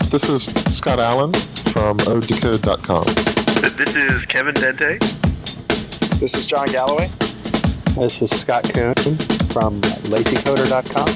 This is Scott Allen from odecode.com. This is Kevin Dente. This is John Galloway. This is Scott Kuhn from lazycoder.com.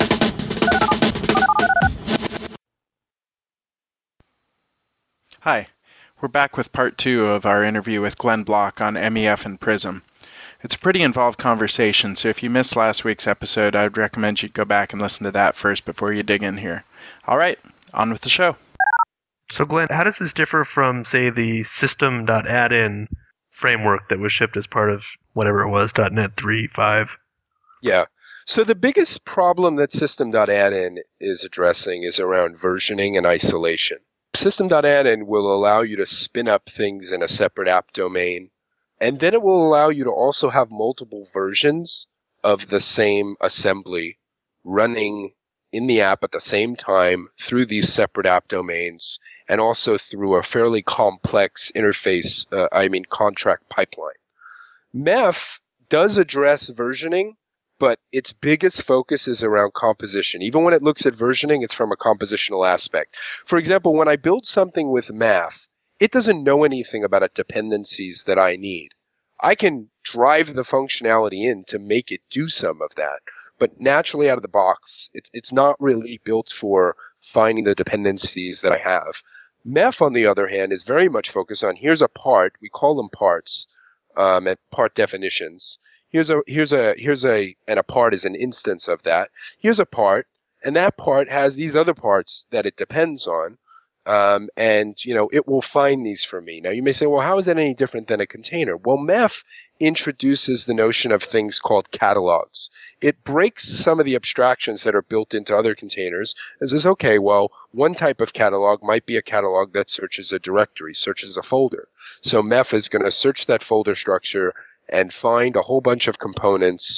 Hi, we're back with part 2 of our interview with Glenn Block on MEF and Prism. It's a pretty involved conversation, so if you missed last week's episode, I would recommend you go back and listen to that first before you dig in here. All right, on with the show. So Glenn, how does this differ from, say, the system.addin framework that was shipped as part of whatever it was, .NET 3.5? Yeah. So the biggest problem that system.addin is addressing is around versioning and isolation. System.addin will allow you to spin up things in a separate app domain, and then it will allow you to also have multiple versions of the same assembly running in the app at the same time through these separate app domains, and also through a fairly complex interface, contract pipeline. MEF does address versioning, but its biggest focus is around composition. Even when it looks at versioning, it's from a compositional aspect. For example, when I build something with MEF, it doesn't know anything about its dependencies that I need. I can drive the functionality in to make it do some of that, but naturally out of the box, it's not really built for finding the dependencies that I have. MEF, on the other hand, is very much focused on, here's a part, we call them parts, and part definitions. And a part is an instance of that. Here's a part, and that part has these other parts that it depends on, it will find these for me. Now, you may say, well, how is that any different than a container? Well, MEF introduces the notion of things called catalogs. It breaks some of the abstractions that are built into other containers and says, okay, well, one type of catalog might be a catalog that searches a directory, searches a folder. So MEF is going to search that folder structure and find a whole bunch of components,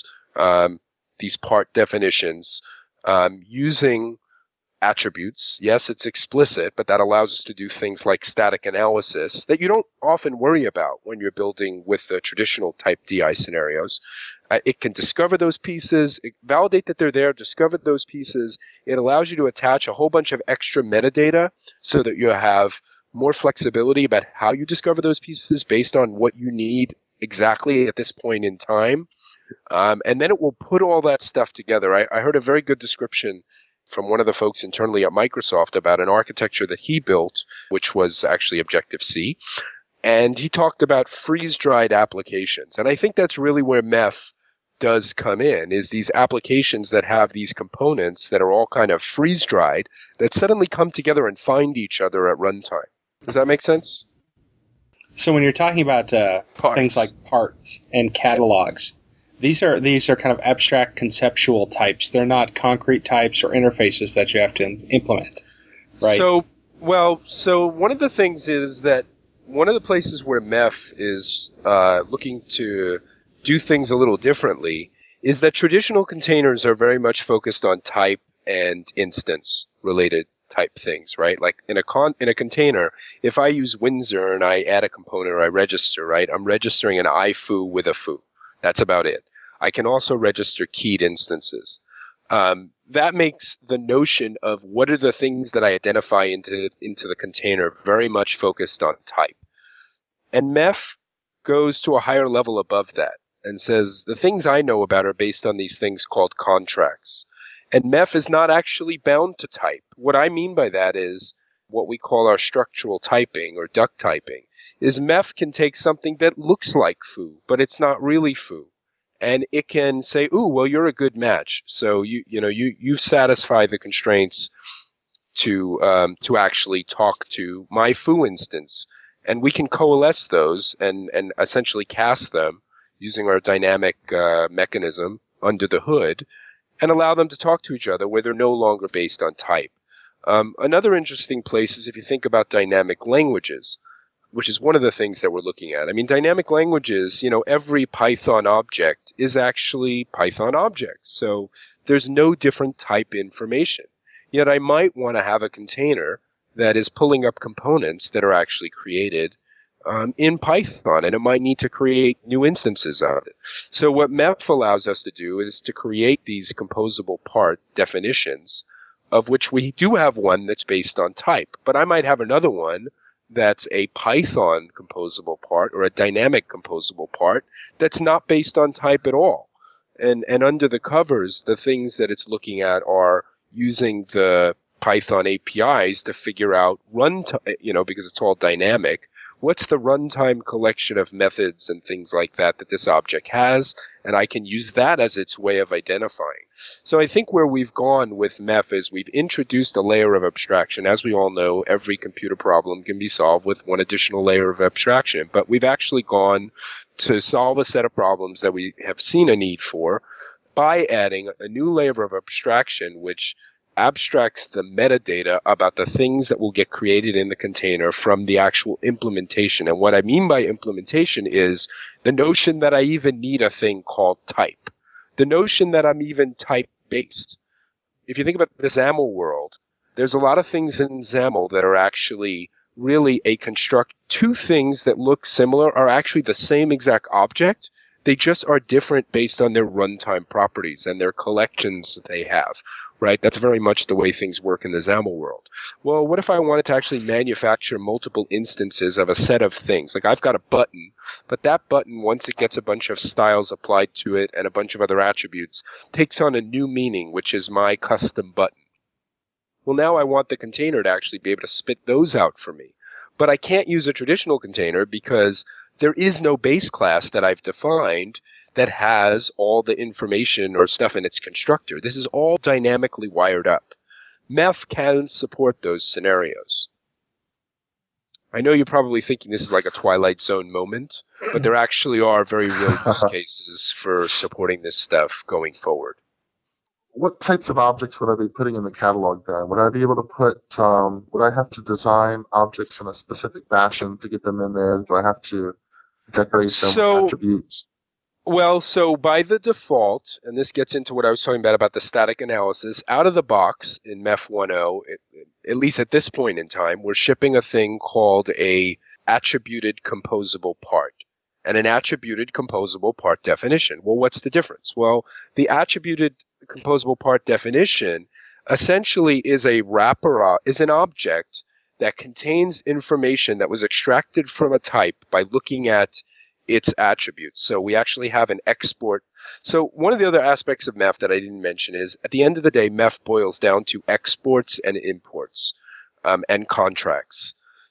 these part definitions, using attributes. Yes, it's explicit, but that allows us to do things like static analysis that you don't often worry about when you're building with the traditional type DI scenarios. It can discover those pieces, validate that they're there, discover those pieces. It allows you to attach a whole bunch of extra metadata so that you have more flexibility about how you discover those pieces based on what you need exactly at this point in time. And then it will put all that stuff together. I heard a very good description from one of the folks internally at Microsoft about an architecture that he built, which was actually Objective-C. And he talked about freeze-dried applications. And I think that's really where MEF does come in, is these applications that have these components that are all kind of freeze-dried that suddenly come together and find each other at runtime. Does that make sense? So when you're talking about things like parts and catalogs, these are kind of abstract conceptual types. They're not concrete types or interfaces that you have to implement, right? So one of the things is that one of the places where MEF is looking to do things a little differently is that traditional containers are very much focused on type and instance related type things, right? Like in a container, if I use Windsor and I add a component or I register, right? I'm registering an iFoo with a foo. That's about it. I can also register keyed instances. That makes the notion of what are the things that I identify into the container very much focused on type. And MEF goes to a higher level above that and says the things I know about are based on these things called contracts. And MEF is not actually bound to type. What I mean by that is what we call our structural typing or duck typing, is MEF can take something that looks like foo, but it's not really foo. And it can say, ooh, well, you're a good match. So you satisfy the constraints to actually talk to my foo instance. And we can coalesce those and essentially cast them using our dynamic mechanism under the hood and allow them to talk to each other where they're no longer based on type. Another interesting place is if you think about dynamic languages, which is one of the things that we're looking at. I mean, dynamic languages, every Python object is actually Python object. So there's no different type information. Yet I might want to have a container that is pulling up components that are actually created in Python, and it might need to create new instances of it. So what MEF allows us to do is to create these composable part definitions of which we do have one that's based on type. But I might have another one that's a Python composable part or a dynamic composable part that's not based on type at all. And under the covers, the things that it's looking at are using the Python APIs to figure out runtime, because it's all dynamic. What's the runtime collection of methods and things like that this object has? And I can use that as its way of identifying. So I think where we've gone with MEF is we've introduced a layer of abstraction. As we all know, every computer problem can be solved with one additional layer of abstraction. But we've actually gone to solve a set of problems that we have seen a need for by adding a new layer of abstraction, which abstracts the metadata about the things that will get created in the container from the actual implementation. And what I mean by implementation is the notion that I even need a thing called type. The notion that I'm even type-based. If you think about the XAML world, there's a lot of things in XAML that are actually really a construct. Two things that look similar are actually the same exact object. They just are different based on their runtime properties and their collections that they have, right? That's very much the way things work in the XAML world. Well, what if I wanted to actually manufacture multiple instances of a set of things? Like I've got a button, but that button, once it gets a bunch of styles applied to it and a bunch of other attributes, takes on a new meaning, which is my custom button. Well, now I want the container to actually be able to spit those out for me. But I can't use a traditional container because there is no base class that I've defined that has all the information or stuff in its constructor. This is all dynamically wired up. MEF can support those scenarios. I know you're probably thinking this is like a Twilight Zone moment, but there actually are very real use cases for supporting this stuff going forward. What types of objects would I be putting in the catalog then? Would I be able to put, would I have to design objects in a specific fashion to get them in there? Do I have to decorate them with attributes? Well, so by the default, and this gets into what I was talking about the static analysis, out of the box in MEF 1.0, at least at this point in time, we're shipping a thing called a attributed composable part. And an attributed composable part definition. Well, what's the difference? Well, the attributed composable part definition essentially is a wrapper, is an object that contains information that was extracted from a type by looking at its attributes. So we actually have an export. So one of the other aspects of MEF that I didn't mention is at the end of the day, MEF boils down to exports and imports and contracts.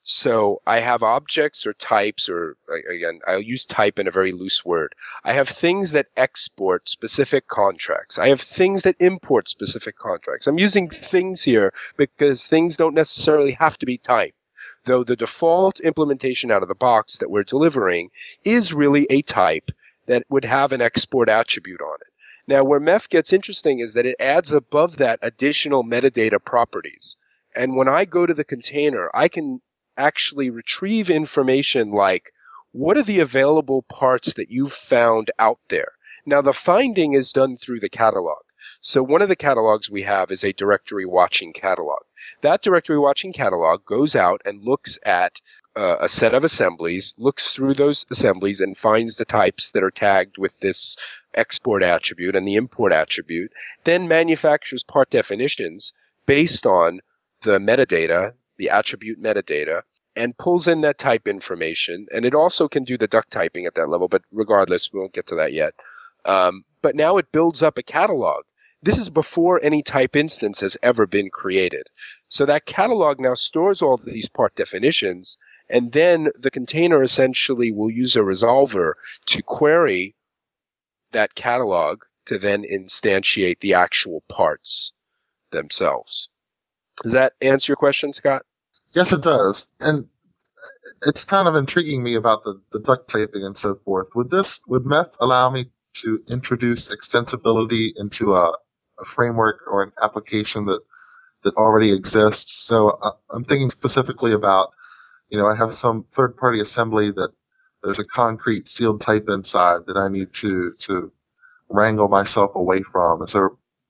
So I have objects or types, or again, I'll use type in a very loose word. I have things that export specific contracts. I have things that import specific contracts. I'm using things here because things don't necessarily have to be type, though the default implementation out of the box that we're delivering is really a type that would have an export attribute on it. Now, where MEF gets interesting is that it adds above that additional metadata properties. And when I go to the container, I can actually retrieve information like, what are the available parts that you've found out there? Now, the finding is done through the catalog. So one of the catalogs we have is a directory watching catalog. That directory watching catalog goes out and looks at a set of assemblies, looks through those assemblies and finds the types that are tagged with this export attribute and the import attribute, then manufactures part definitions based on the metadata, the attribute metadata, and pulls in that type information. And it also can do the duck typing at that level, but regardless, we won't get to that yet. But now it builds up a catalog. This is before any type instance has ever been created. So that catalog now stores all these part definitions, and then the container essentially will use a resolver to query that catalog to then instantiate the actual parts themselves. Does that answer your question, Scott? Yes, it does. And it's kind of intriguing me about the duct taping and so forth. Would MEF allow me to introduce extensibility into a framework or an application that already exists? So I'm thinking specifically about, I have some third-party assembly that there's a concrete sealed type inside that I need to wrangle myself away from. Is there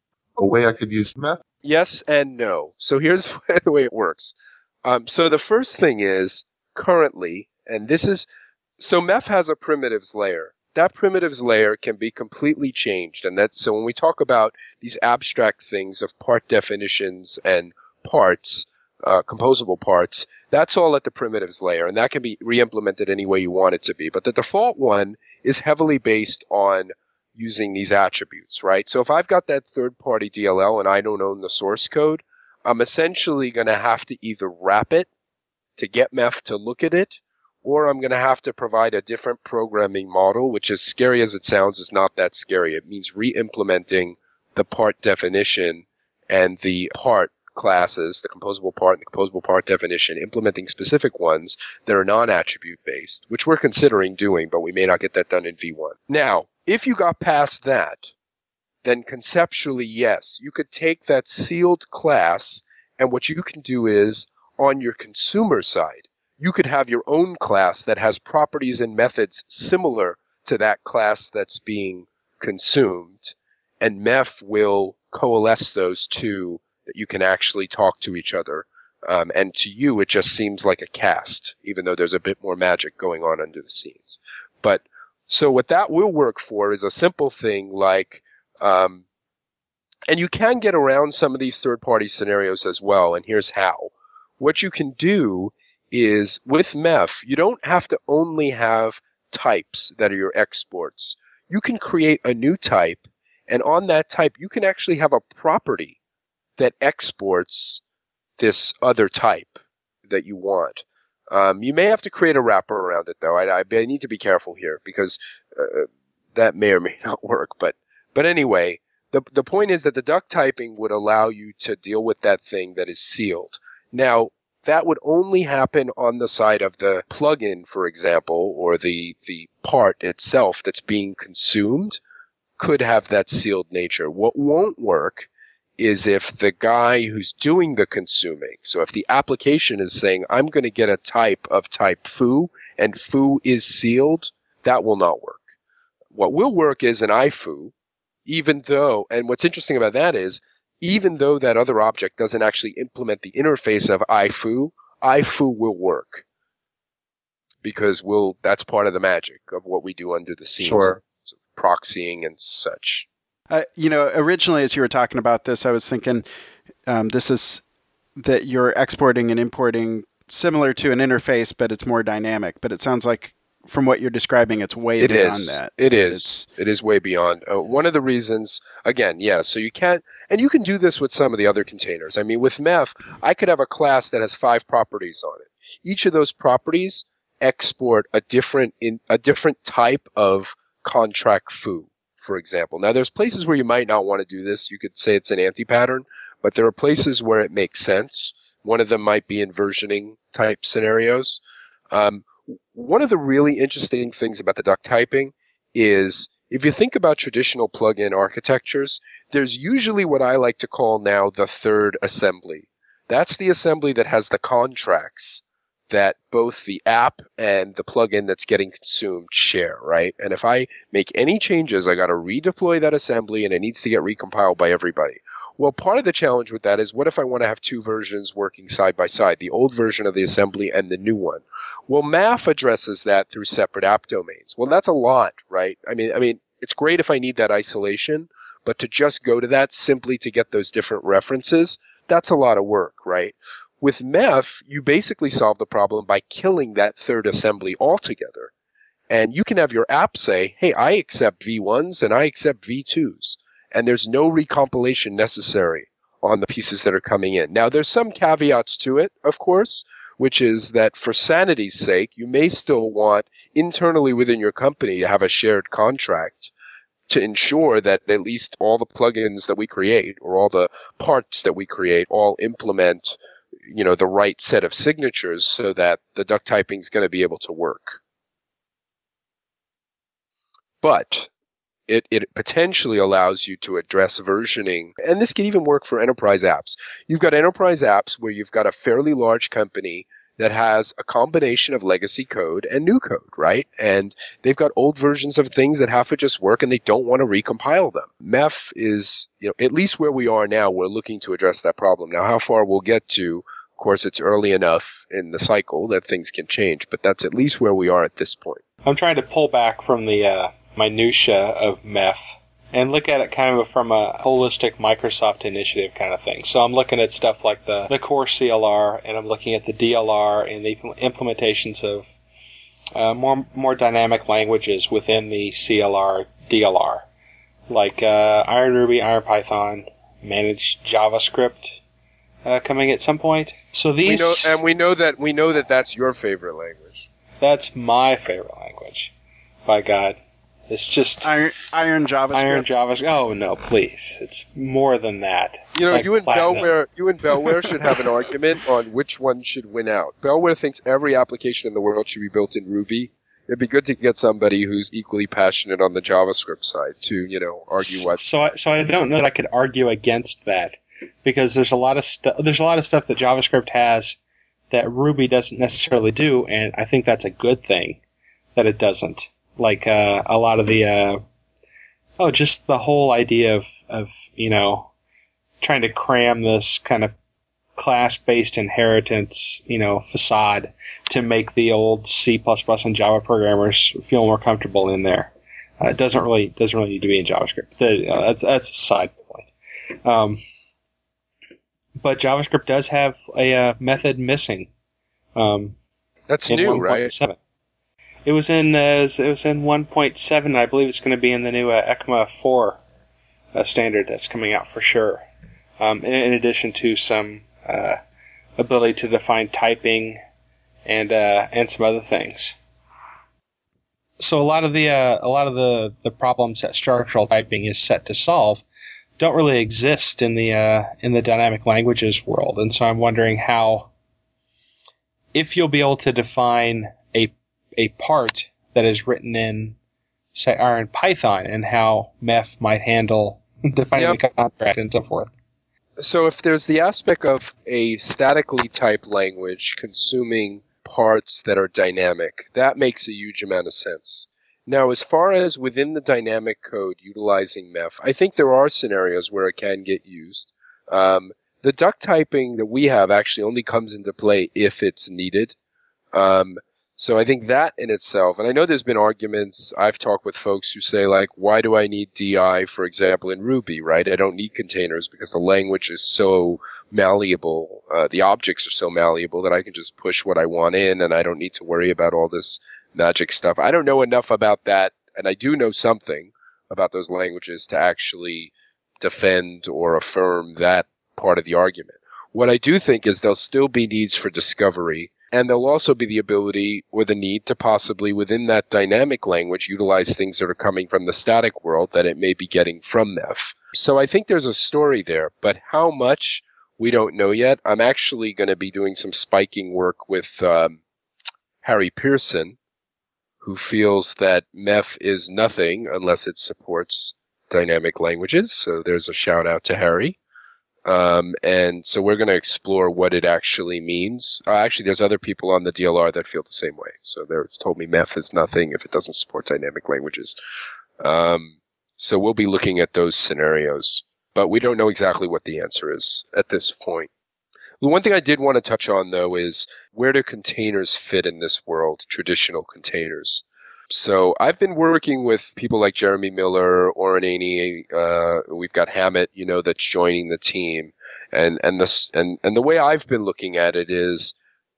a way I could use MEF? Yes and no. So here's the way it works. So the first thing is currently, and this is, so MEF has a primitives layer. that primitives layer can be completely changed. And that's, so when we talk about these abstract things of part definitions and parts, composable parts, that's all at the primitives layer, and that can be re-implemented any way you want it to be. But the default one is heavily based on using these attributes, right? So if I've got that third-party DLL and I don't own the source code, I'm essentially going to have to either wrap it to get MEF to look at it, or I'm going to have to provide a different programming model, which, as scary as it sounds, is not that scary. It means re-implementing the part definition and the part classes, the composable part and the composable part definition, implementing specific ones that are non-attribute based, which we're considering doing, but we may not get that done in V1. Now, if you got past that, then conceptually, yes, you could take that sealed class, and what you can do is, on your consumer side, you could have your own class that has properties and methods similar to that class that's being consumed, and MEF will coalesce those two that you can actually talk to each other. And to you, it just seems like a cast, even though there's a bit more magic going on under the scenes. But so what that will work for is a simple thing like, and you can get around some of these third-party scenarios as well, and here's how. What you can do is, with MEF, you don't have to only have types that are your exports. You can create a new type, and on that type, you can actually have a property that exports this other type that you want. You may have to create a wrapper around it, though. I need to be careful here because that may or may not work. But anyway, the point is that the duck typing would allow you to deal with that thing that is sealed. Now, that would only happen on the side of the plugin, for example, or the part itself that's being consumed could have that sealed nature. What won't work is if the guy who's doing the consuming, so if the application is saying, I'm going to get a type of type foo, and foo is sealed, that will not work. What will work is an ifoo, even though, and what's interesting about that is, even though that other object doesn't actually implement the interface of ifoo will work. Because that's part of the magic of what we do under the scenes. Sure. So proxying and such. Originally, as you were talking about this, I was thinking this is that you're exporting and importing similar to an interface, but it's more dynamic. But it sounds like, from what you're describing, it's way beyond that. It is way beyond. One of the reasons, again, yeah, so you can't, and you can do this with some of the other containers. I mean, with MEF, I could have a class that has 5 properties on it. Each of those properties export a different type of contract foo, for example. Now, there's places where you might not want to do this. You could say it's an anti-pattern, but there are places where it makes sense. One of them might be in versioning type scenarios. One of the really interesting things about the duck typing is, if you think about traditional plugin architectures, there's usually what I like to call now the third assembly. That's the assembly that has the contracts that both the app and the plugin that's getting consumed share, right? And if I make any changes, I got to redeploy that assembly and it needs to get recompiled by everybody. Well, part of the challenge with that is, what if I want to have 2 versions working side by side, the old version of the assembly and the new one? Well, MAF addresses that through separate app domains. Well, that's a lot, right? I mean, it's great if I need that isolation, but to just go to that simply to get those different references, that's a lot of work, right? With MEF, you basically solve the problem by killing that third assembly altogether. And you can have your app say, hey, I accept V1s and I accept V2s. And there's no recompilation necessary on the pieces that are coming in. Now, there's some caveats to it, of course, which is that for sanity's sake, you may still want internally within your company to have a shared contract to ensure that at least all the plugins that we create or all the parts that we create all implement the right set of signatures so that the duck typing is going to be able to work. But it potentially allows you to address versioning, and this can even work for enterprise apps. You've got enterprise apps where you've got a fairly large company that has a combination of legacy code and new code, right? And they've got old versions of things that have to just work and they don't want to recompile them. MEF is, at least where we are now, we're looking to address that problem. Now, how far we'll get to, of course, it's early enough in the cycle that things can change, but that's at least where we are at this point. I'm trying to pull back from the minutia of MEF and look at it kind of from a holistic Microsoft initiative kind of thing. So I'm looking at stuff like the core CLR, and I'm looking at the DLR and the implementations of more dynamic languages within the CLR DLR, like Iron Ruby, Iron Python, managed JavaScript coming at some point. So these we know that that's your favorite language. That's my favorite language. By God. It's just Iron JavaScript. Iron JavaScript. Oh no, please! It's more than that. You know, like you and Bellware should have an argument on which one should win out. Bellware thinks every application in the world should be built in Ruby. It'd be good to get somebody who's equally passionate on the JavaScript side to, argue what. So I don't know that I could argue against that, because there's a lot of stuff that JavaScript has that Ruby doesn't necessarily do, and I think that's a good thing that it doesn't. Like a lot of the just the whole idea of trying to cram this kind of class-based inheritance facade to make the old C++ and Java programmers feel more comfortable in there. It doesn't really need to be in JavaScript. That's a side point. But JavaScript does have a method missing. That's new, right? 1.7. It was in 1.7. I believe it's going to be in the new ECMA 4 standard that's coming out for sure. In addition to some ability to define typing and some other things. So a lot of the problems that structural typing is set to solve don't really exist in the dynamic languages world, and so I'm wondering if you'll be able to define a part that is written in, say, Iron Python, and how MEF might handle defining the contract and so forth. So if there's the aspect of a statically typed language consuming parts that are dynamic, that makes a huge amount of sense. Now, as far as within the dynamic code utilizing MEF, I think there are scenarios where it can get used. The duck typing that we have actually only comes into play if it's needed. So I think that in itself, and I know there's been arguments, I've talked with folks who say, like, why do I need DI, for example, in Ruby, right? I don't need containers because the language is so malleable. The objects are so malleable that I can just push what I want in, and I don't need to worry about all this magic stuff. I don't know enough about that, and I do know something about those languages to actually defend or affirm that part of the argument. What I do think is there'll still be needs for discovery, and there'll also be the ability or the need to possibly, within that dynamic language, utilize things that are coming from the static world that it may be getting from MEF. So I think there's a story there, but how much, we don't know yet. I'm actually going to be doing some spiking work with Harry Pearson, who feels that MEF is nothing unless it supports dynamic languages. So there's a shout out to Harry. And so we're going to explore what it actually means. Actually, there's other people on the DLR that feel the same way. So they've told me MEF is nothing if it doesn't support dynamic languages. So we'll be looking at those scenarios, but we don't know exactly what the answer is at this point. The one thing I did want to touch on, though, is where do containers fit in this world, traditional containers? So I've been working with people like Jeremy Miller, Oren Aney, we've got Hammett, that's joining the team. And the way I've been looking at it is,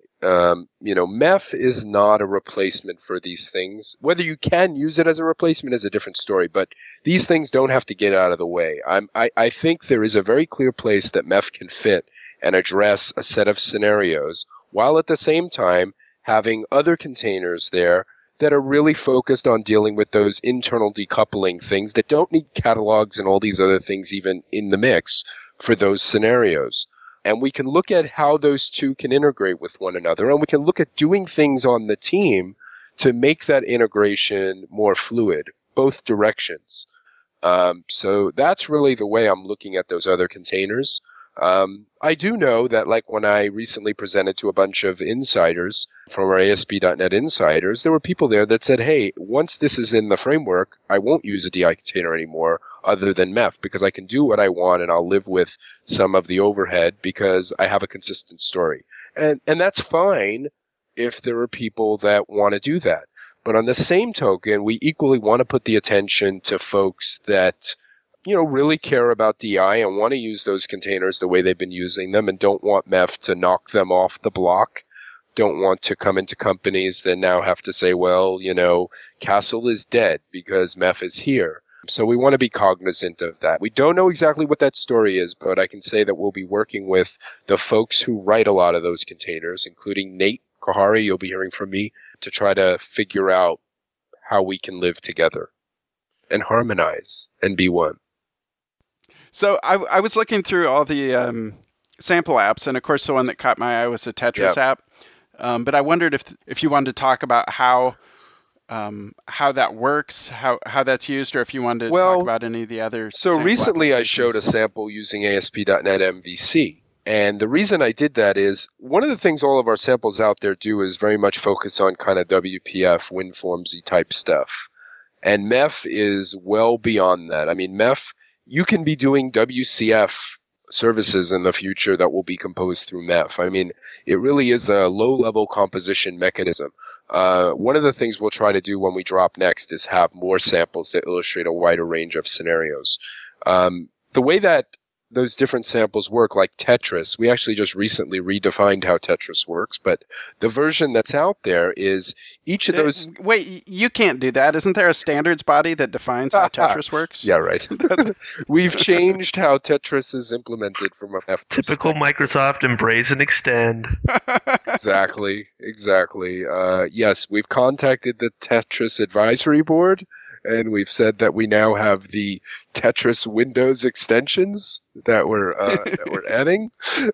MEF is not a replacement for these things. Whether you can use it as a replacement is a different story, but these things don't have to get out of the way. I think there is a very clear place that MEF can fit and address a set of scenarios, while at the same time having other containers there that are really focused on dealing with those internal decoupling things that don't need catalogs and all these other things even in the mix for those scenarios. And we can look at how those two can integrate with one another, and we can look at doing things on the team to make that integration more fluid, both directions. So that's really the way I'm looking at those other containers. I do know that, like, when I recently presented to a bunch of insiders from our ASP.NET insiders, there were people there that said, hey, once this is in the framework, I won't use a DI container anymore other than MEF because I can do what I want and I'll live with some of the overhead because I have a consistent story. And that's fine if there are people that want to do that. But on the same token, we equally want to put the attention to folks that, really care about DI and want to use those containers the way they've been using them and don't want MEF to knock them off the block. Don't want to come into companies that now have to say, well, Castle is dead because MEF is here. So we want to be cognizant of that. We don't know exactly what that story is, but I can say that we'll be working with the folks who write a lot of those containers, including Nate Kahari, you'll be hearing from me, to try to figure out how we can live together and harmonize and be one. So I was looking through all the sample apps, and of course the one that caught my eye was the Tetris app. But I wondered if you wanted to talk about how that works, how that's used, or if you wanted to talk about any of the other. So recently I showed a sample using ASP.NET MVC. And the reason I did that is one of the things all of our samples out there do is very much focus on kind of WPF, WinFormsy type stuff. And MEF is well beyond that. I mean, MEF, you can be doing WCF services in the future that will be composed through MEF. I mean, it really is a low-level composition mechanism. One of the things we'll try to do when we drop next is have more samples that illustrate a wider range of scenarios. The way that those different samples work, like Tetris, we actually just recently redefined how Tetris works, but the version that's out there is each of those... Wait, you can't do that. Isn't there a standards body that defines how Tetris works? Yeah, right. We've changed how Tetris is implemented from a MEF Typical Microsoft embrace and extend. Exactly. Yes, we've contacted the Tetris advisory board, and we've said that we now have the Tetris Windows extensions that we're adding.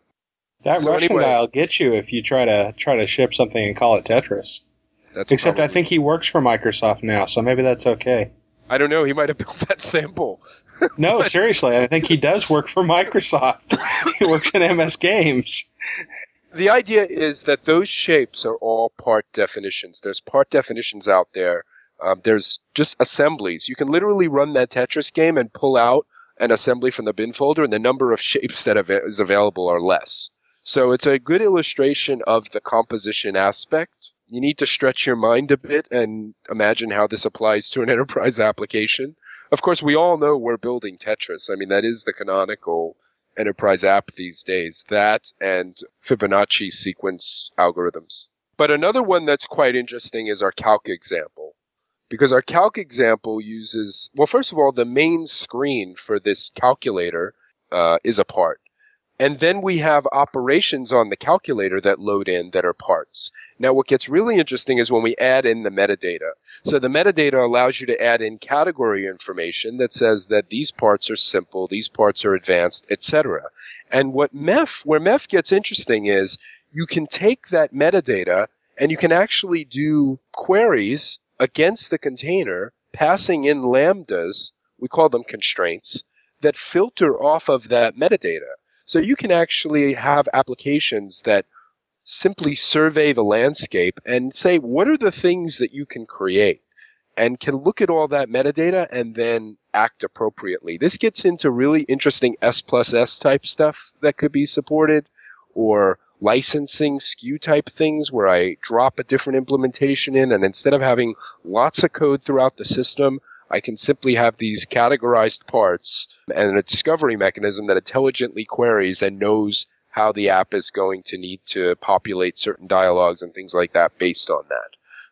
That Russian guy will get you if you try to ship something and call it Tetris. Except I think he works for Microsoft now, so maybe that's okay. I don't know. He might have built that sample. No, seriously, I think he does work for Microsoft. He works in MS Games. The idea is that those shapes are all part definitions. There's part definitions out there. There's just assemblies. You can literally run that Tetris game and pull out an assembly from the bin folder, and the number of shapes that is available are less. So it's a good illustration of the composition aspect. You need to stretch your mind a bit and imagine how this applies to an enterprise application. Of course, we all know we're building Tetris. I mean, that is the canonical enterprise app these days. That and Fibonacci sequence algorithms. But another one that's quite interesting is our calc example. Because our calc example uses, well, first of all, the main screen for this calculator is a part. And then we have operations on the calculator that load in that are parts. Now, what gets really interesting is when we add in the metadata. So the metadata allows you to add in category information that says that these parts are simple, these parts are advanced, etc. And where MEF gets interesting is you can take that metadata and you can actually do queries against the container, passing in lambdas, we call them constraints, that filter off of that metadata. So you can actually have applications that simply survey the landscape and say, what are the things that you can create? And can look at all that metadata and then act appropriately. This gets into really interesting S+S type stuff that could be supported, or licensing SKU type things where I drop a different implementation in, and instead of having lots of code throughout the system, I can simply have these categorized parts and a discovery mechanism that intelligently queries and knows how the app is going to need to populate certain dialogues and things like that based on that.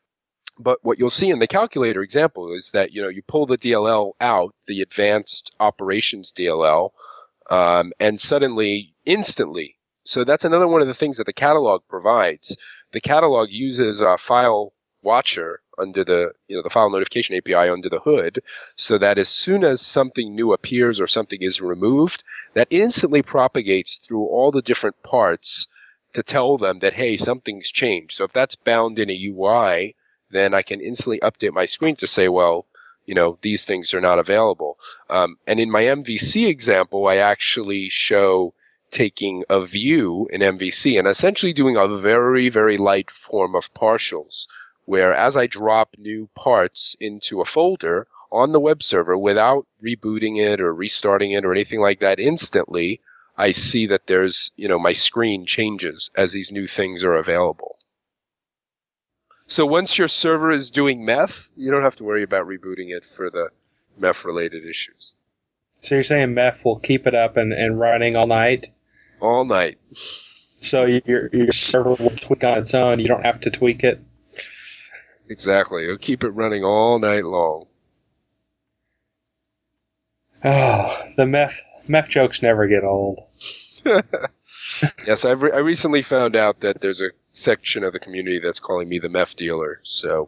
But what you'll see in the calculator example is that, you pull the DLL out, the advanced operations DLL, and suddenly, instantly. So that's another one of the things that the catalog provides. The catalog uses a file watcher under the file notification API under the hood, so that as soon as something new appears or something is removed, that instantly propagates through all the different parts to tell them that, hey, something's changed. So if that's bound in a UI, then I can instantly update my screen to say, well, these things are not available. And in my MVC example, I actually show taking a view in MVC and essentially doing a very, very light form of partials, where as I drop new parts into a folder on the web server without rebooting it or restarting it or anything like that instantly, I see that there's, my screen changes as these new things are available. So once your server is doing meth, you don't have to worry about rebooting it for the meth-related issues. So you're saying meth will keep it up and running all night? All night. So your server will tweak on its own. You don't have to tweak it? Exactly. It'll keep it running all night long. Oh, the meth jokes never get old. Yes, I recently found out that there's a section of the community that's calling me the meth dealer, so...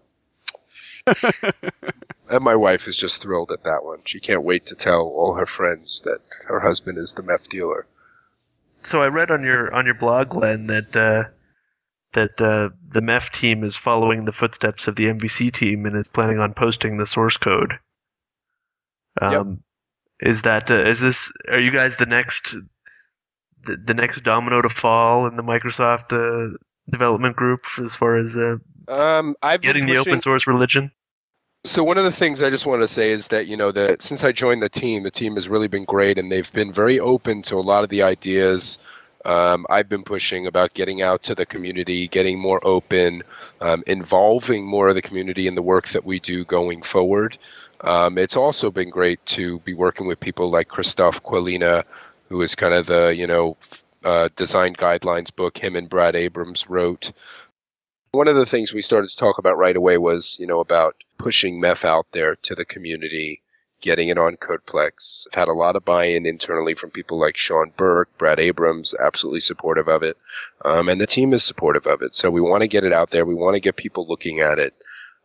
And my wife is just thrilled at that one. She can't wait to tell all her friends that her husband is the meth dealer. So I read on your blog, Glenn, that the MEF team is following the footsteps of the MVC team and is planning on posting the source code. Yep. Are you guys the next domino to fall in the Microsoft development group as far as getting the open source religion? So one of the things I just want to say is that, that since I joined the team has really been great, and they've been very open to a lot of the ideas I've been pushing about getting out to the community, getting more open, involving more of the community in the work that we do going forward. It's also been great to be working with people like Christoph Quilina, who is kind of the, design guidelines book him and Brad Abrams wrote. One of the things we started to talk about right away was, about pushing MEF out there to the community, getting it on CodePlex. I've had a lot of buy-in internally from people like Sean Burke, Brad Abrams, absolutely supportive of it. And the team is supportive of it. So we want to get it out there. We want to get people looking at it.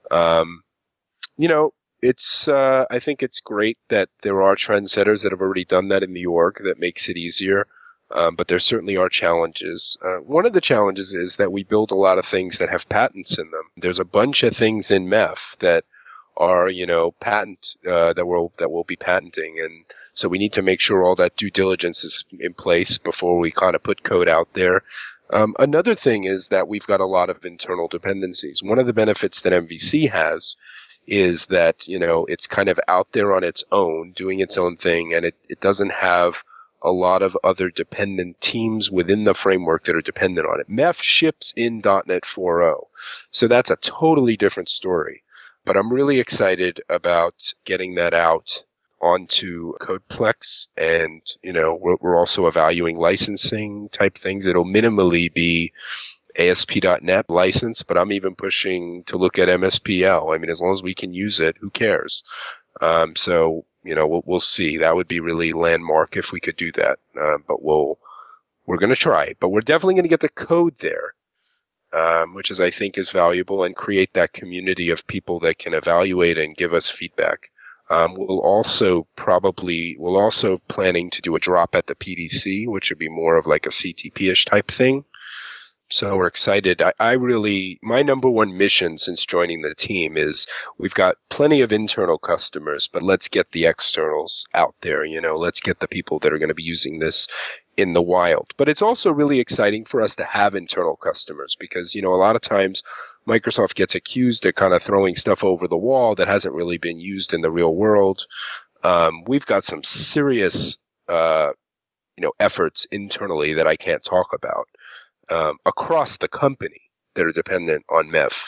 It's I think it's great that there are trendsetters that have already done that in the org. That makes it easier. But there certainly are challenges. One of the challenges is that we build a lot of things that have patents in them. There's a bunch of things in MEF that are, that we'll be patenting, and so we need to make sure all that due diligence is in place before we kind of put code out there. Another thing is that we've got a lot of internal dependencies. One of the benefits that MVC has is that, it's kind of out there on its own, doing its own thing, and it doesn't have a lot of other dependent teams within the framework that are dependent on it. MEF ships in .NET 4.0, so that's a totally different story. But I'm really excited about getting that out onto CodePlex, and we're also evaluating licensing type things. It'll minimally be ASP.NET license, but I'm even pushing to look at MSPL. I mean, as long as we can use it, who cares? So we'll see. That would be really landmark if we could do that. But we're going to try. But we're definitely going to get the code there, which I think is valuable, and create that community of people that can evaluate and give us feedback. We'll also planning to do a drop at the PDC, which would be more of like a CTP-ish type thing. So we're excited. My number one mission since joining the team is we've got plenty of internal customers, but let's get the externals out there. Let's get the people that are going to be using this in the wild. But it's also really exciting for us to have internal customers because, a lot of times Microsoft gets accused of kind of throwing stuff over the wall that hasn't really been used in the real world. We've got some serious, efforts internally that I can't talk about. Across the company that are dependent on MEF,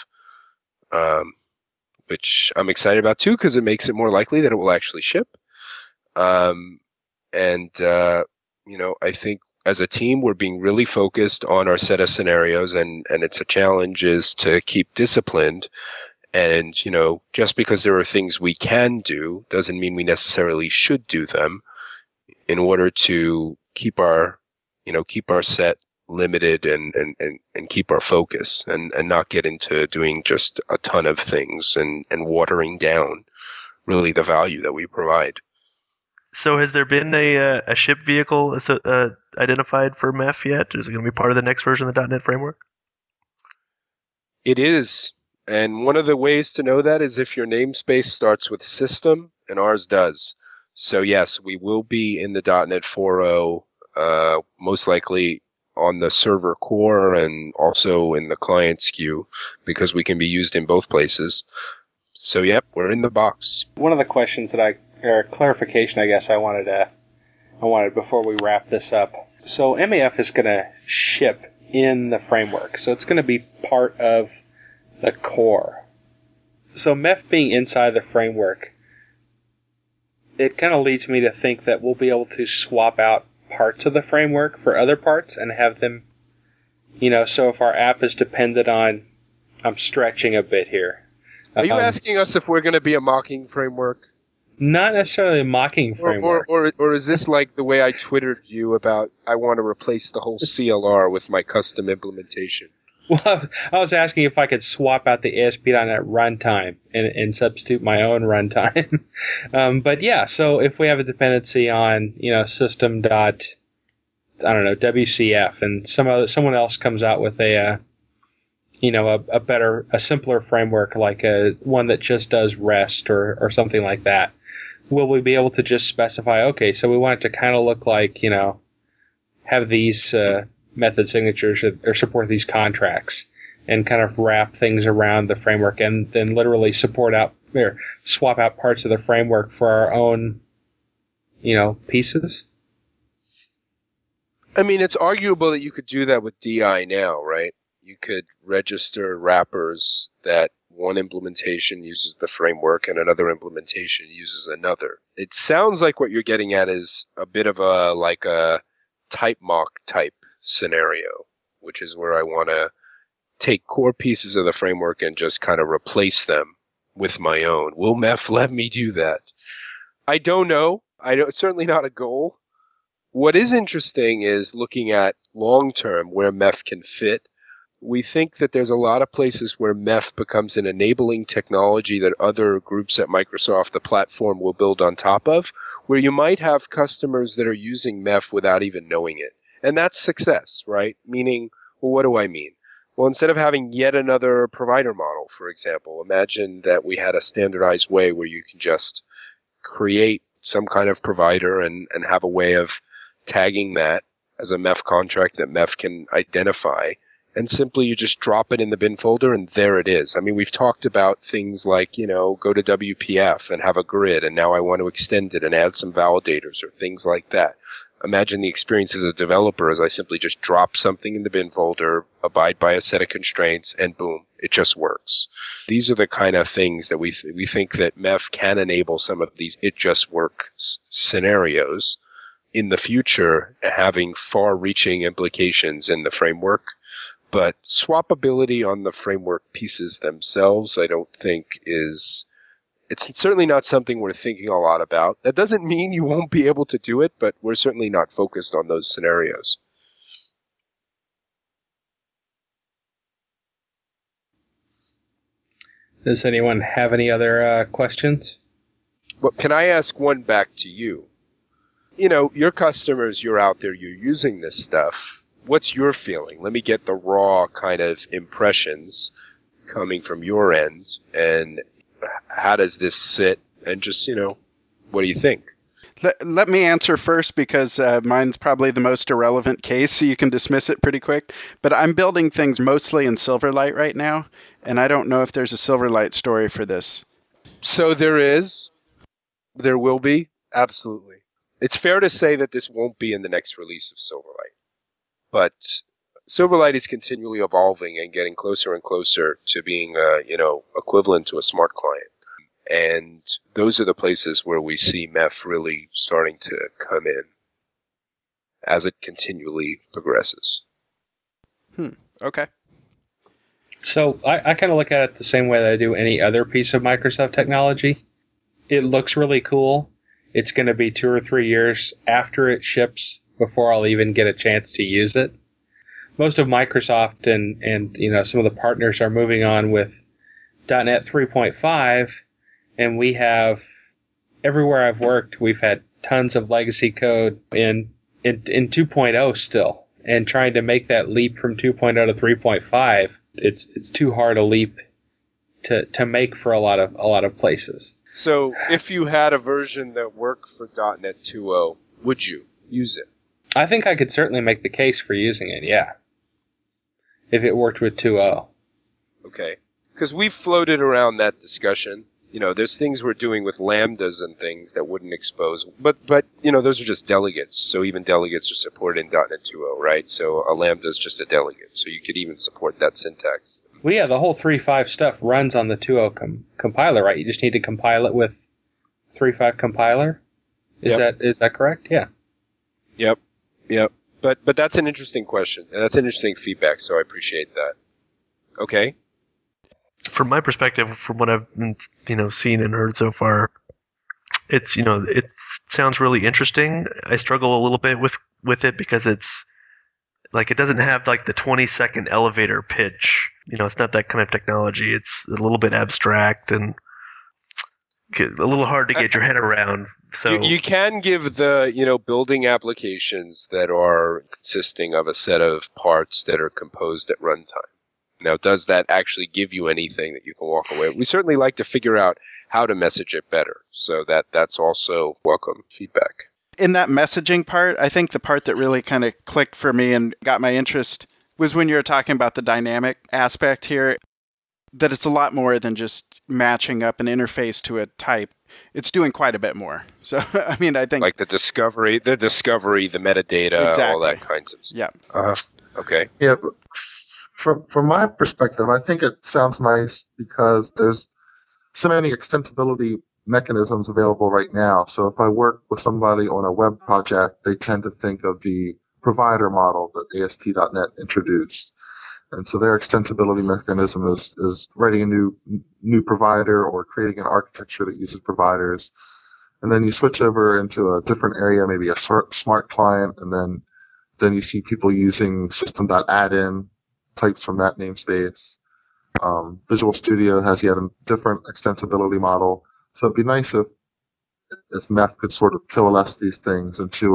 which I'm excited about too, because it makes it more likely that it will actually ship. I think as a team, we're being really focused on our set of scenarios, and it's a challenge is to keep disciplined. And, just because there are things we can do doesn't mean we necessarily should do them in order to keep our set limited and keep our focus and not get into doing just a ton of things and watering down really the value that we provide. So has there been a ship vehicle identified for MEF yet? Is it going to be part of the next version of the .NET framework? It is. And one of the ways to know that is if your namespace starts with system, and ours does. So yes, we will be in the .NET 4.0, most likely on the server core and also in the client SKU, because we can be used in both places. So yep, we're in the box. One of the questions or clarification I guess I wanted before we wrap this up. So MEF is going to ship in the framework. So it's going to be part of The core. So MEF being inside the framework, it kind of leads me to think that we'll be able to swap out parts of the framework for other parts and have them, so if our app is dependent on, I'm stretching a bit here. Are you asking us if we're going to be a mocking framework? Not necessarily a mocking framework. Or is this like the way I Twittered you about I want to replace the whole CLR with my custom implementation? Well, I was asking if I could swap out the ASP.NET runtime and substitute my own runtime. But yeah, so if we have a dependency on, system dot, WCF, and someone else comes out with a simpler framework, like one that just does REST or something like that, will we be able to just specify, okay, so we want it to kind of look like, have these method signatures or support these contracts and kind of wrap things around the framework and then literally swap out parts of the framework for our own, pieces? I mean, it's arguable that you could do that with DI now, right? You could register wrappers that one implementation uses the framework and another implementation uses another. It sounds like what you're getting at is a bit of a type mock type scenario, which is where I want to take core pieces of the framework and just kind of replace them with my own. Will MEF let me do that? I don't know. It's certainly not a goal. What is interesting is looking at long-term where MEF can fit. We think that there's a lot of places where MEF becomes an enabling technology that other groups at Microsoft, the platform, will build on top of, where you might have customers that are using MEF without even knowing it. And that's success, right? Meaning, well, what do I mean? Well, instead of having yet another provider model, for example, imagine that we had a standardized way where you can just create some kind of provider and have a way of tagging that as a MEF contract that MEF can identify. And simply you just drop it in the bin folder and there it is. I mean, we've talked about things like, go to WPF and have a grid and now I want to extend it and add some validators or things like that. Imagine the experience as a developer as I simply just drop something in the bin folder, abide by a set of constraints, and boom, it just works. These are the kind of things that we think that MEF can enable some of these it just works scenarios in the future, having far-reaching implications in the framework. But swappability on the framework pieces themselves, I don't think it's certainly not something we're thinking a lot about. That doesn't mean you won't be able to do it, but we're certainly not focused on those scenarios. Does anyone have any other questions? Well, can I ask one back to you? Your customers, you're out there, you're using this stuff. What's your feeling? Let me get the raw kind of impressions coming from your end, and how does this sit? And just, what do you think? Let me answer first because mine's probably the most irrelevant case, so you can dismiss it pretty quick. But I'm building things mostly in Silverlight right now, and I don't know if there's a Silverlight story for this. So there will be, absolutely. It's fair to say that this won't be in the next release of Silverlight. But Silverlight is continually evolving and getting closer and closer to being, equivalent to a smart client. And those are the places where we see MEF really starting to come in as it continually progresses. Okay. So I kind of look at it the same way that I do any other piece of Microsoft technology. It looks really cool. It's going to be 2 or 3 years after it ships before I'll even get a chance to use it. Most of Microsoft and some of the partners are moving on with .NET 3.5, and we have, everywhere I've worked, we've had tons of legacy code in 2.0 still, and trying to make that leap from 2.0 to 3.5, it's too hard a leap to make for a lot of places. So if you had a version that worked for .NET 2.0, would you use it? I think I could certainly make the case for using it, yeah. If it worked with 2.0. Okay. Because we've floated around that discussion. There's things we're doing with lambdas and things that wouldn't expose. But those are just delegates. So even delegates are supported in .NET 2.0, right? So a lambda is just a delegate. So you could even support that syntax. Well, yeah, the whole 3.5 stuff runs on the 2.0 compiler, right? You just need to compile it with 3.5 compiler. Is that correct? Yeah. Yep. But that's an interesting question, and that's an interesting feedback. So I appreciate that. Okay. From my perspective, from what I've seen and heard so far, it sounds really interesting. I struggle a little bit with it because it's like it doesn't have like the 20-second elevator pitch. It's not that kind of technology. It's a little bit abstract and a little hard to get your head around. So you can give the building applications that are consisting of a set of parts that are composed at runtime. Now, does that actually give you anything that you can walk away with? We certainly like to figure out how to message it better, so that's also welcome feedback. In that messaging part, I think the part that really kind of clicked for me and got my interest was when you were talking about the dynamic aspect here, that it's a lot more than just matching up an interface to a type. It's doing quite a bit more. So, I think... Like the discovery, the metadata, exactly. All that kinds of stuff. Yeah. Okay. Yeah, but from my perspective, I think it sounds nice because there's so many extensibility mechanisms available right now. So if I work with somebody on a web project, they tend to think of the provider model that ASP.NET introduced. And so their extensibility mechanism is writing a new provider or creating an architecture that uses providers. And then you switch over into a different area, maybe a smart client, and then you see people using system.add-in types from that namespace. Visual Studio has yet a different extensibility model. So it'd be nice if MEF could sort of coalesce these things into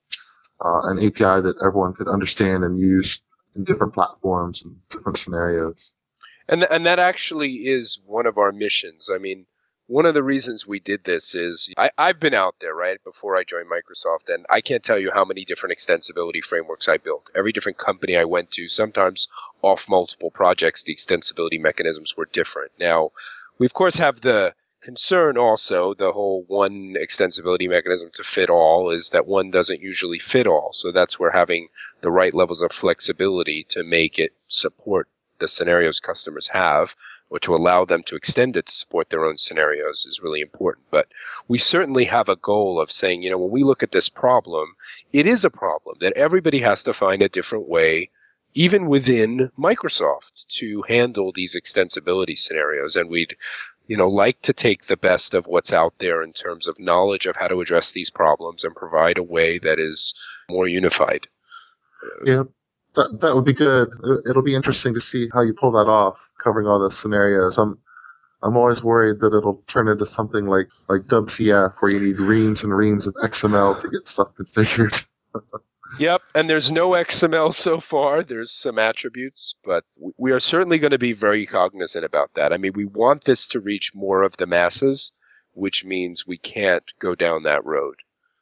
an API that everyone could understand and use in different platforms and different scenarios. And that actually is one of our missions. I mean, one of the reasons we did this is I've been out there, right, before I joined Microsoft, and I can't tell you how many different extensibility frameworks I built. Every different company I went to, sometimes off multiple projects, the extensibility mechanisms were different. Now, we of course have the concern also, the whole one extensibility mechanism to fit all is that one doesn't usually fit all. So that's where having the right levels of flexibility to make it support the scenarios customers have, or to allow them to extend it to support their own scenarios is really important. But we certainly have a goal of saying, when we look at this problem, it is a problem that everybody has to find a different way, even within Microsoft, to handle these extensibility scenarios. And we'd, like to take the best of what's out there in terms of knowledge of how to address these problems and provide a way that is more unified. Yeah, that would be good. It'll be interesting to see how you pull that off, covering all the scenarios. I'm always worried that it'll turn into something like WCF, where you need reams and reams of XML to get stuff configured. Yep, and there's no XML so far. There's some attributes, but we are certainly going to be very cognizant about that. I mean, we want this to reach more of the masses, which means we can't go down that road.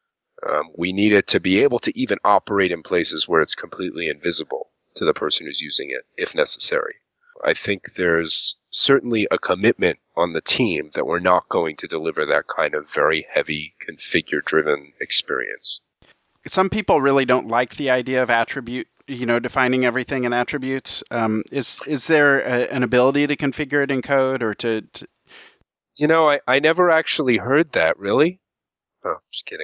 We need it to be able to even operate in places where it's completely invisible to the person who's using it, if necessary. I think there's certainly a commitment on the team that we're not going to deliver that kind of very heavy configure-driven experience. Some people really don't like the idea of attribute, defining everything in attributes. Is there an ability to configure it in code or to... I never actually heard that, really. Oh, just kidding.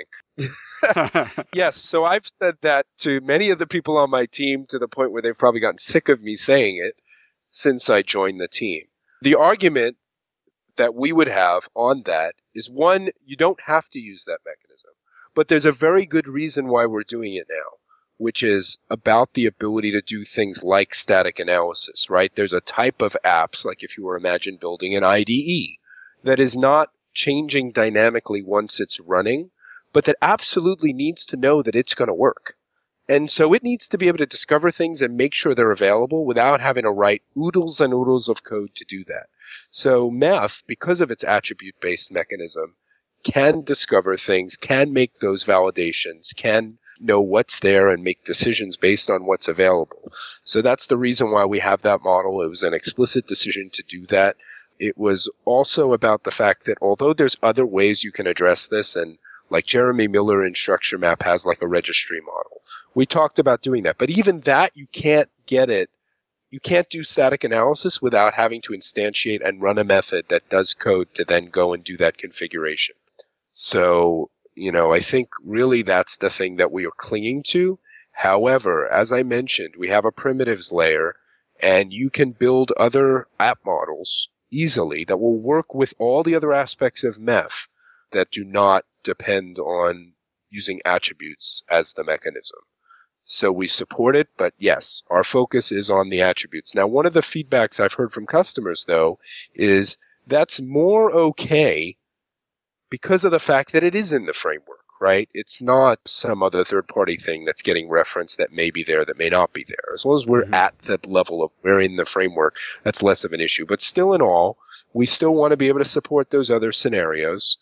Yes, so I've said that to many of the people on my team to the point where they've probably gotten sick of me saying it since I joined the team. The argument that we would have on that is, one, you don't have to use that mechanism. But there's a very good reason why we're doing it now, which is about the ability to do things like static analysis, right? There's a type of apps, like if you were imagine building an IDE, that is not changing dynamically once it's running, but that absolutely needs to know that it's going to work. And so it needs to be able to discover things and make sure they're available without having to write oodles and oodles of code to do that. So MEF, because of its attribute-based mechanism, can discover things, can make those validations, can know what's there and make decisions based on what's available. So that's the reason why we have that model. It was an explicit decision to do that. It was also about the fact that although there's other ways you can address this, and like Jeremy Miller in Structure Map has like a registry model, we talked about doing that. But even that, you can't get it you can't do static analysis without having to instantiate and run a method that does code to then go and do that configuration. So, I think really that's the thing that we are clinging to. However, as I mentioned, we have a primitives layer, and you can build other app models easily that will work with all the other aspects of MEF that do not depend on using attributes as the mechanism. So we support it, but yes, our focus is on the attributes. Now, one of the feedbacks I've heard from customers, though, is that's more okay because of the fact that it is in the framework, right? It's not some other third-party thing that's getting referenced that may be there, that may not be there. As long as we're at the level of we're in the framework, that's less of an issue. But still in all, we still want to be able to support those other scenarios.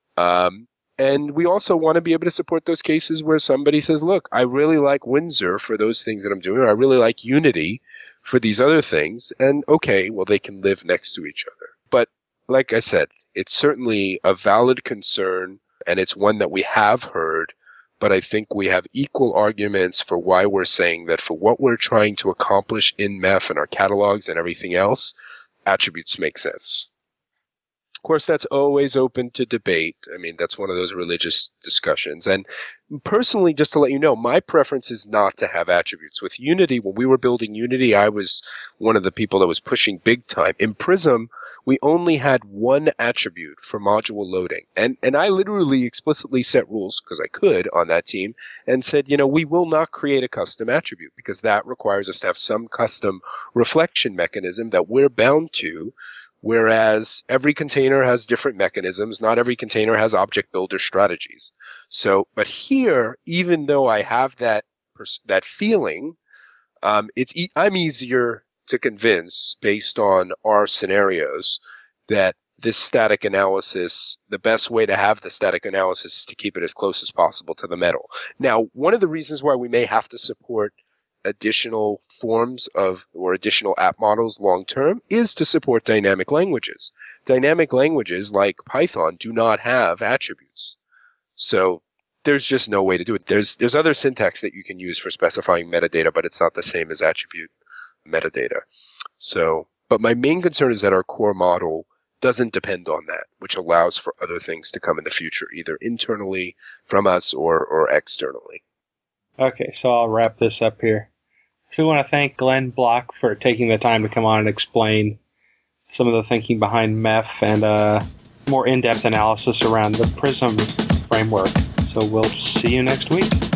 And we also want to be able to support those cases where somebody says, look, I really like Windsor for those things that I'm doing, or I really like Unity for these other things. And okay, well, they can live next to each other. But like I said, it's certainly a valid concern, and it's one that we have heard. But I think we have equal arguments for why we're saying that for what we're trying to accomplish in MEF and our catalogs and everything else, attributes make sense. Of course, that's always open to debate. I mean, that's one of those religious discussions. And personally, just to let you know, my preference is not to have attributes. With Unity, when we were building Unity, I was one of the people that was pushing big time. In Prism, we only had one attribute for module loading. And I literally explicitly set rules, because I could on that team, and said, we will not create a custom attribute, because that requires us to have some custom reflection mechanism that we're bound to. Whereas every container has different mechanisms, not every container has object builder strategies. So, but here, even though I have that feeling, I'm easier to convince based on our scenarios that this static analysis, the best way to have the static analysis is to keep it as close as possible to the metal. Now, one of the reasons why we may have to support additional forms of or additional app models long term is to support dynamic languages. Dynamic languages like Python do not have attributes. So there's just no way to do it. There's other syntax that you can use for specifying metadata, but it's not the same as attribute metadata. So, but my main concern is that our core model doesn't depend on that, which allows for other things to come in the future, either internally from us or externally. Okay, so I'll wrap this up here. So we want to thank Glenn Block for taking the time to come on and explain some of the thinking behind MEF and more in-depth analysis around the Prism framework. So we'll see you next week.